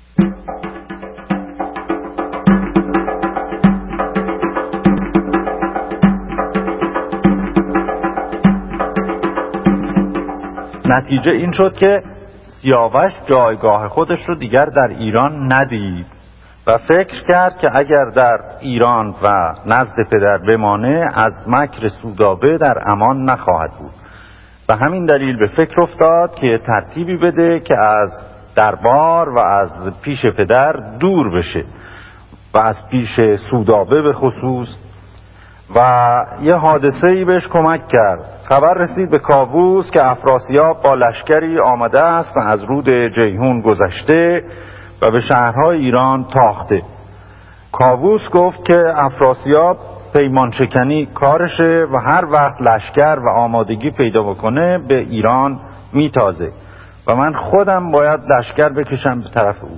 نتیجه این شد که سیاوش جایگاه خودش رو دیگر در ایران ندید و فکر کرد که اگر در ایران و نزد پدر بمانه از مکر سودابه در امان نخواهد بود و همین دلیل به فکر افتاد که ترتیبی بده که از دربار و از پیش پدر دور بشه و از پیش سودابه به خصوص. و یه حادثه‌ای بهش کمک کرد. خبر رسید به کاووس که افراسیاب با لشکری آمده است و از رود جیحون گذشته و به شهرهای ایران تاخته. کاووس گفت که افراسیاب پیمان شکنی کارشه و هر وقت لشکر و آمادگی پیدا بکنه به ایران میتازه و من خودم باید لشکر بکشم به طرف او.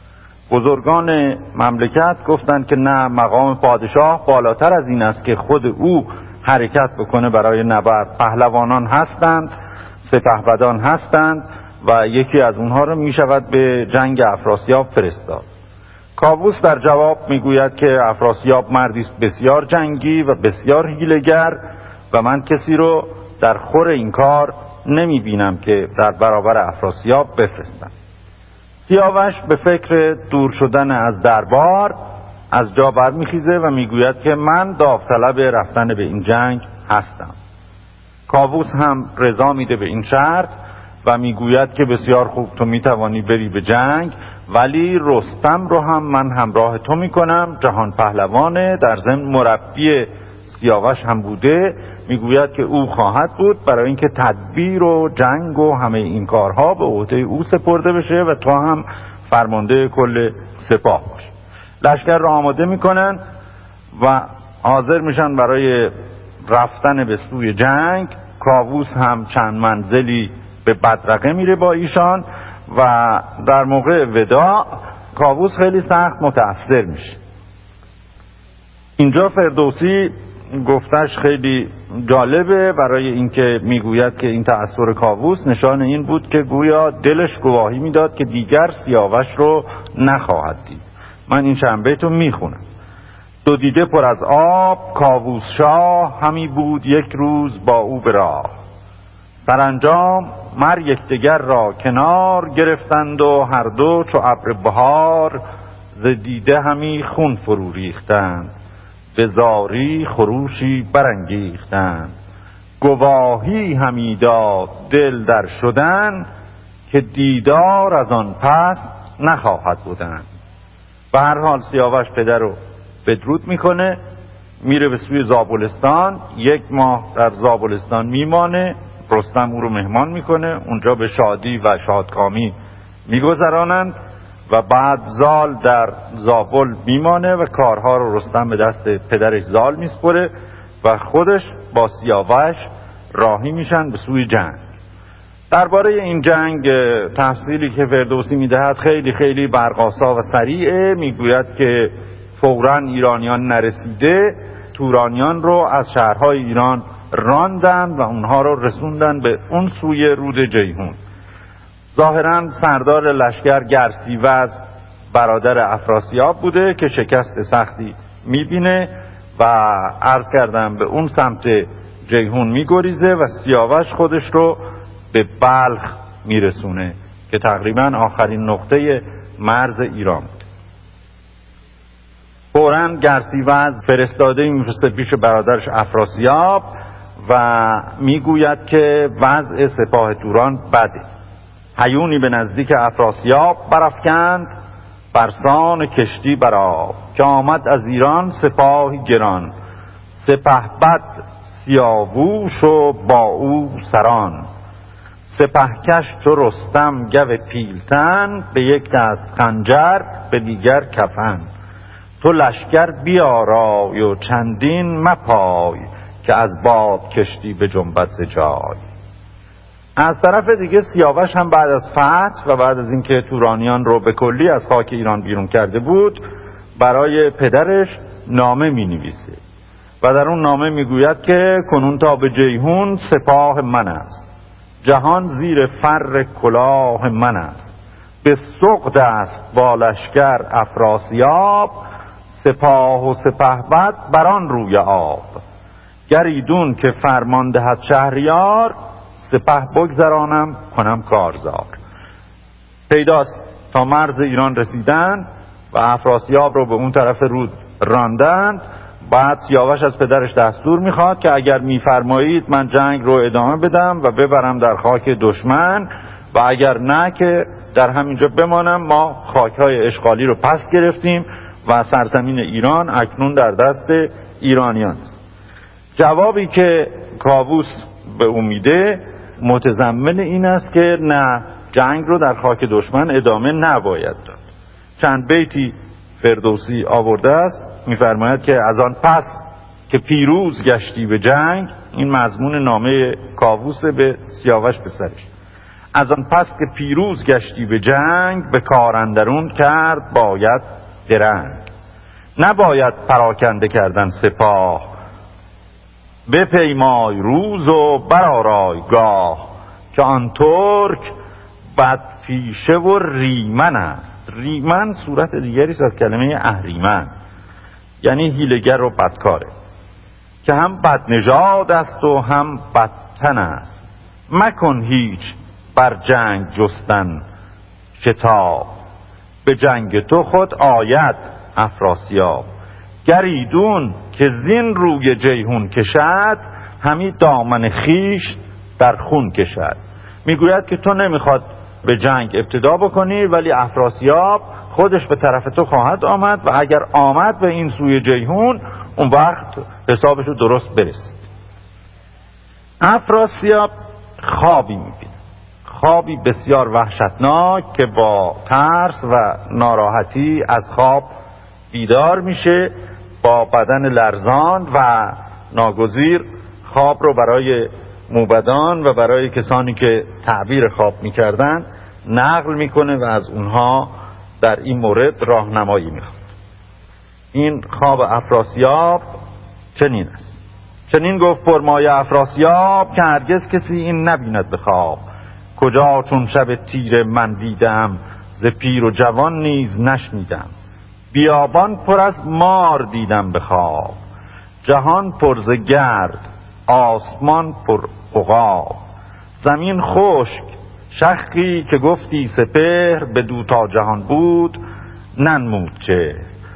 بزرگان مملکت گفتند که نه، مقام پادشاه بالاتر از این است که خود او حرکت بکنه برای نبرد. پهلوانان هستند، سپهبدان هستند و یکی از اونها رو میشود به جنگ افراسیاب فرستاد. کاووس در جواب میگوید که افراسیاب مردی است بسیار جنگی و بسیار حیله‌گر و من کسی رو در خور این کار نمیبینم که در برابر افراسیاب بفرستم. سیاوش به فکر دور شدن از دربار از جا برمیخیزه و میگوید که من داوطلب رفتن به این جنگ هستم. کاووس هم رضا میده به این شرط و میگوید که بسیار خوب، تو میتوانی بری به جنگ، ولی رستم رو هم من همراه تو میکنم. جهان پهلوانه، در ضمن مربی سیاوش هم بوده. میگوید که او خواهد بود برای اینکه تدبیر و جنگ و همه این کارها به عهده او سپرده بشه و تو هم فرمانده کل سپاه باش. لشکر را آماده میکنن و حاضر میشن برای رفتن به سوی جنگ. کاووس هم چند منزلی به بدرقه میره با ایشان و در موقع وداع کاووس خیلی سخت متأثر میشه. اینجا فردوسی گفتش خیلی جالبه برای اینکه میگوید که این تأثیر کاووس نشان این بود که گویا دلش گواهی میداد که دیگر سیاوش رو نخواهد دید. من این چند بیتو میخونم. دو دیده پر از آب کاووس شاه، همی بود یک روز با او به راه. سرانجام مر یکدیگر را کنار، گرفتند و هر دو چو ابر بهار، ز دیده همی خون فرو ریختند، به زاری خروشی برانگیختند. گواهی همی داد دل در شدن، که دیدار از آن پس نخواهد بودن. به هر حال سیاوش پدر رو بدرود میکنه، میره به سوی زابلستان. 1 ماه در زابلستان میمانه. رستم او رو مهمان میکنه، اونجا به شادی و شادکامی میگذرانند و بعد زال در زابل میمانه و کارها رو رستم به دست پدرش زال میسپره و خودش با سیاوش راهی میشن به سوی جنگ. درباره این جنگ تفصیلی که فردوسی میدهد خیلی خیلی برقاسا و سریعه. میگوید که فوراً ایرانیان نرسیده تورانیان رو از شهرهای ایران راندن و اونها رو رسوندن به اون سوی رود جیحون. ظاهراً سردار لشکر گرسیوز برادر افراسیاب بوده که شکست سختی میبینه و عرض کردم به اون سمت جیحون میگریزه و سیاوش خودش رو به بلخ میرسونه که تقریباً آخرین نقطه مرز ایران بود. فوراً گرسیوز فرستاده میفرسته پیش برادرش افراسیاب و میگوید که وضع سپاه توران بده. هیونی به نزدیک افراسیاب برافکند، برسان کشتی بر آب، که آمد از ایران سپاهی گران. سپهبد سیاووش و با او سران، سپهکش چو رستم گو پیلتن، به یک دست خنجر به دیگر کفن. تو لشکر بیارای و چندین مپای، که از باد کشتی به جنبت ز جای. از طرف دیگه سیاوش هم بعد از فتح و بعد از اینکه تورانیان رو به کلی از خاک ایران بیرون کرده بود برای پدرش نامه می نویسه و در اون نامه می گوید که کنون تا به جیحون سپاه من است، جهان زیر فر کلاه من است. به سقد است با لشکر افراسیاب، سپاه و سپهبد بران روی آب. گریدون که فرمان دهد شهریار، سپه بگذرانم کنم کارزار. پیداست تا مرز ایران رسیدن و افراسیاب رو به اون طرف رود راندند. بعد سیاوش از پدرش دستور میخواد که اگر میفرمایید من جنگ رو ادامه بدم و ببرم در خاک دشمن و اگر نه که در همینجا بمانم. ما خاکهای اشغالی رو پس گرفتیم و سرزمین ایران اکنون در دست ایرانیان. جوابی که کاووس به او میده متضمن این است که نه، جنگ رو در خاک دشمن ادامه نباید داد. چند بیتی فردوسی آورده است، میفرماید که از آن پس که پیروز گشتی به جنگ، این مضمون نامه کاووس به سیاوش پسرش، از آن پس که پیروز گشتی به جنگ، به کار اندرون کرد باید درنگ. نباید پراکنده کردن سپاه، بپیمای روز و برآرای گاه. که آن ترک بدپیشه و ریمن است. ریمن صورت دیگری است از کلمه اهریمن، یعنی هیلگر و بدکاره، که هم بدنژاد است و هم بدتن است. مکن هیچ بر جنگ جستن شتاب، به جنگ تو خود آید افراسیاب. گریدون که زین روی جیهون کشد، همی دامن خیش در خون کشد. میگوید که تو نمیخواد به جنگ ابتدا بکنی، ولی افراسیاب خودش به طرف تو خواهد آمد و اگر آمد به این سوی جیهون، اون وقت حسابش رو درست برسید. افراسیاب خوابی میبینه، خوابی بسیار وحشتناک که با ترس و ناراحتی از خواب بیدار میشه، با بدن لرزان و ناگزیر خواب رو برای موبدان و برای کسانی که تعبیر خواب میکردن نقل میکنه و از اونها در این مورد راهنمایی میخواد. این خواب افراسیاب چنین است: چنین گفت پرمایه افراسیاب، که هرگز کسی این نبیند به خواب. کجا چون شب تیره من دیدم، ز پیر و جوان نیز نشنیدم. بیابان پر از مار دیدم به خواب، جهان پر ز گرد آسمان پر عقاب. زمین خشک شخی که گفتی سپهر، بدو تا جهان بود ننمود چه.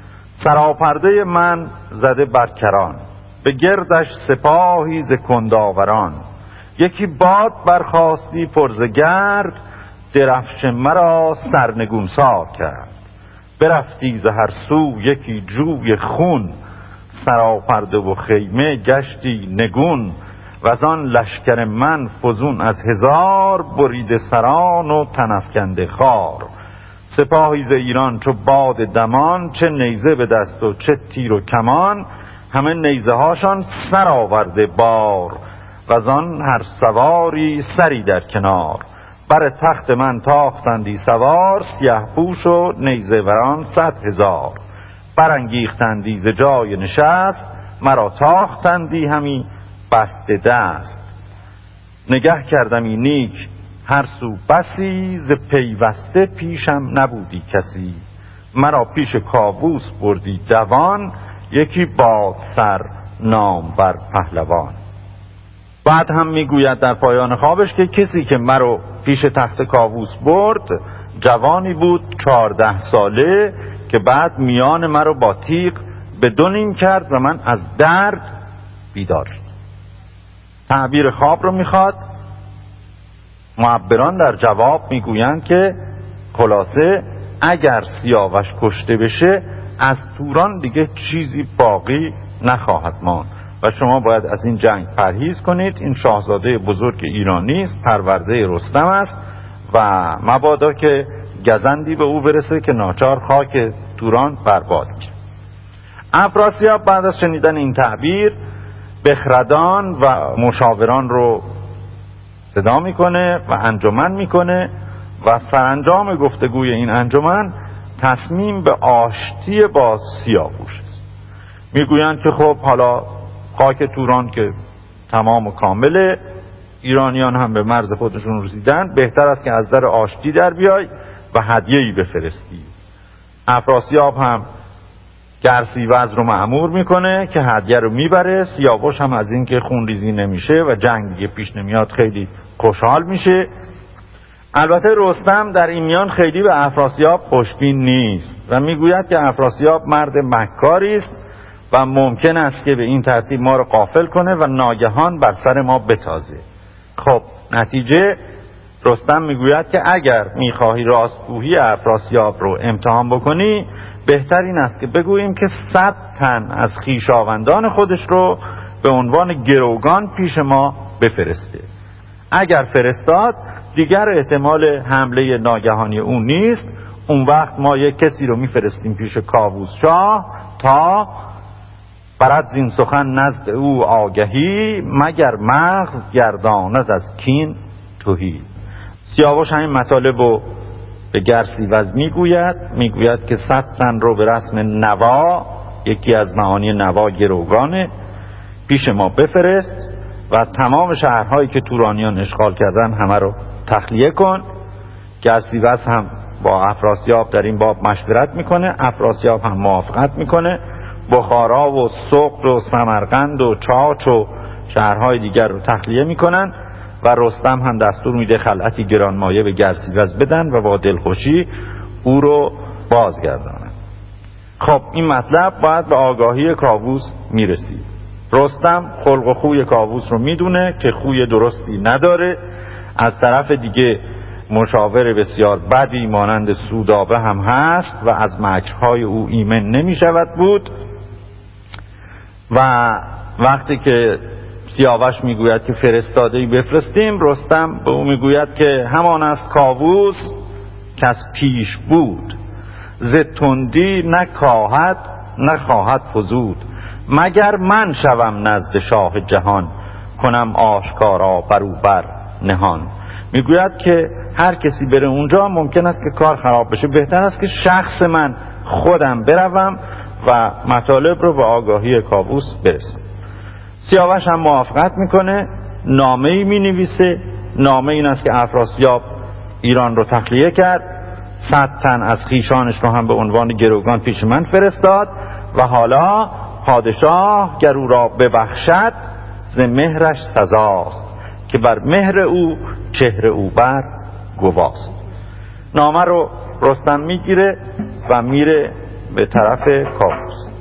سراپرده من زده بر کران، به گردش سپاهی ز کنداوران. یکی باد برخاستی پر ز گرد، درفش مرا سرنگونسار کرد. برفتی ز هر سو یکی جوی خون، سراپرده و خیمه گشتی نگون. وزان لشکر من فزون از 1000، بریده سران و تنفکنده خار. سپاهی ز ایران چو باد دمان، چه نیزه به دست و چه تیر و کمان. همه نیزه هاشان سر آورده بار، وزان هر سواری سری در کنار. بر تخت من تاختندی سوار، سیه پوش و نیزه وران 100,000. برانگیختندی ز جای نشست، مرا تاختندی همی بسته دست. نگه کردمی نیک هر سو بسی، ز پیوسته پیشم نبودی کسی. مرا پیش کاووس بردی دوان، یکی باد سر نام بر پهلوان. بعد هم میگوید در پایان خوابش که کسی که مرا پیش تخت کاووس برد جوانی بود 14 ساله، که بعد میان مرا با تیغ به 2 نیم کرد و من از درد بیدار شد. تعبیر خواب رو میخواد. معبران در جواب میگویند که خلاصه اگر سیاوش کشته بشه، از توران دیگه چیزی باقی نخواهد ماند و شما باید از این جنگ پرهیز کنید. این شاهزاده بزرگ ایرانی است، پرورده رستم است و مبادا که گزندی به او برسه که ناچار خاک توران برباد میشه. افراسیاب بعد از شنیدن این تعبیر بخردان و مشاوران رو صدا میکنه و انجمن میکنه و سرانجام گفتگوی این انجمن تصمیم به آشتی با سیاوش است. میگویند که خب حالا خاک توران که تمام و کامله، ایرانیان هم به مرز خودشون رسیدن، بهتر است که از در آشتی در بیای و هدیه‌ای بفرستی. افراسیاب هم گرسیوز رو مأمور میکنه که هدیه رو میبره. سیاوش هم از این که خونریزی نمیشه و جنگ دیگه پیش نمیاد خیلی خوشحال میشه. البته رستم در این میان خیلی به افراسیاب خوشبین نیست و میگوید که افراسیاب مرد مکاری است و ممکن است که به این ترتیب ما رو غافل کنه و ناگهان بر سر ما بتازه. خب نتیجه رستم میگوید که اگر میخواهی راستگویی افراسیاب رو امتحان بکنی، بهتر این است که بگوییم که 100 تن از خویشاوندان خودش رو به عنوان گروگان پیش ما بفرسته. اگر فرستاد دیگر احتمال حمله ناگهانی اون نیست. اون وقت ما یک کسی رو میفرستیم پیش کاووس شاه تا برد زین سخن نزد او آگهی، مگر مغز گرداند از کین تهی. سیاوش همین مطالب رو به گرسیوز میگوید که 100 تن رو به رسم نوا، یکی از معانی نوا گروگانه، پیش ما بفرست و تمام شهرهایی که تورانیان اشغال کردن همه رو تخلیه کن. گرسیوز هم با افراسیاب در این باب مشورت میکنه. افراسیاب هم موافقت میکنه. بخارا و سغد و سمرقند و چاچ و شهرهای دیگر رو تخلیه میکنن و رستم هم دستور میده خلعتی گرانمایه به گرسیوز بدن و با دلخوشی او رو بازگردانن. خب این مطلب باید به آگاهی کاووس میرسید. رستم خلق و خوی کاووس رو میدونه که خوی درستی نداره. از طرف دیگه مشاور بسیار بدی مانند سودابه هم هست و از مکرهای او ایمن نمیشود بود. و وقتی که سیاوش میگوید که فرستاده‌ای بفرستیم، رستم به او میگوید که همان است کاووس که از پیش بود، ز تندی نخواهد فزود، مگر من شوم نزد شاه جهان، کنم آشکارا برو بر نهان. میگوید که هر کسی بره اونجا ممکن است که کار خراب بشه، بهتر است که شخص من خودم بروم و مطالب رو به آگاهی کاووس برسم. سیاوش هم موافقت میکنه، نامه‌ای مینویسه. نامه این است که افراسیاب ایران رو تخلیه کرد، 100 تن از خویشانش رو هم به عنوان گروگان پیش من فرستاد و حالا پادشاه گر او را ببخشد ز مهرش سزاست، که بر مهر او چهره او بر گواست. نامه رو رستم میگیره و میره به طرف کاووس.